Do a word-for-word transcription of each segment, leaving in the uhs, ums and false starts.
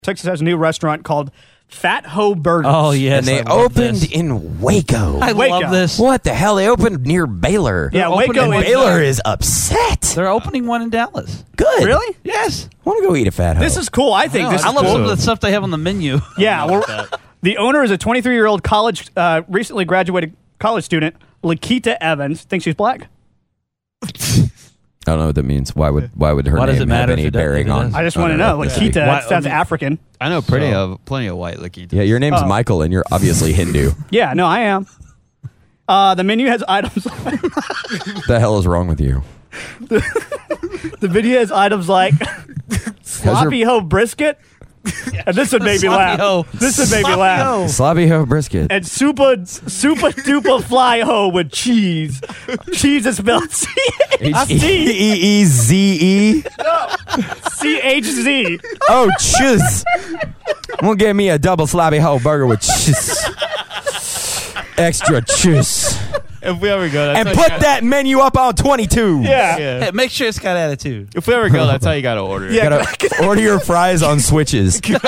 Texas has a new restaurant called Fat Ho Burgers. Oh, yes. And they I love opened this. in Waco. I Waco. love this. What the hell? They opened near Baylor. Yeah, They're Waco opening- is... Baylor uh, is upset. They're opening one in Dallas. Good. Really? Yes. I want to go eat a Fat Ho. This is cool. I think I know, this I is love cool. some of the stuff they have on the menu. Yeah, well, the owner is a twenty-three-year-old college, uh, recently graduated college student, Lakita Evans. Think she's black? I don't know what that means. Why would why would her Why does name it matter have any if it does- bearing if it on? does? I just on want to her know. ethnicity? Lakita Why- sounds I mean- African. I know pretty So- of plenty of white Lakitas. Yeah, your name's Oh. Michael, and you're obviously Hindu. Yeah, no, I am. Uh, the menu has items. What the hell is wrong with you? The video has items like sloppy ho brisket. And this would make me Sloppy laugh. ho. This would make me Sloppy laugh. ho. Sloppy ho brisket. And super super duper fly ho with cheese. Cheese is spelled C E C E Z E. C H Z. Oh, cheese. I'm gonna get me a double sloppy ho burger with cheese. Extra cheese. If we ever go, that's And how you put gotta- that menu up on twenty-two. Yeah. Yeah. Hey, make sure it's got attitude. If we ever go, that's how you got to order it. Yeah. Gotta order your fries on switches. Can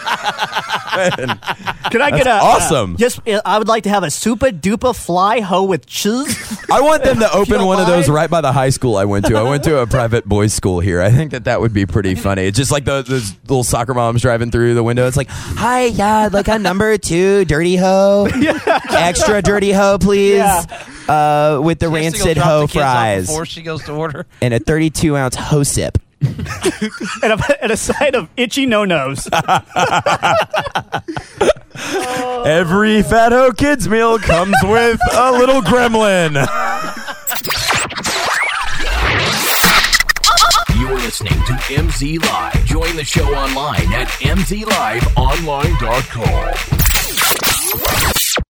I get That's a awesome. Uh, yes, uh, I would like to have a super duper fly ho with cheese. I want them to open don't one of those mind? right by the high school I went to. I went to a private boys' school here. I think that that would be pretty funny. It's just like the, those little soccer moms driving through the window. It's like, hi, yeah, like a number two dirty hoe. Extra dirty hoe, please. Yeah. Uh, with the She has to go rancid drop hoe the kids off fries. before she goes to order. And a thirty-two ounce hoe sip. and, a, and a side of itchy no nos. Every Fat Ho Kids meal comes with a little gremlin. You're listening to M Z Live. Join the show online at m z live online dot com.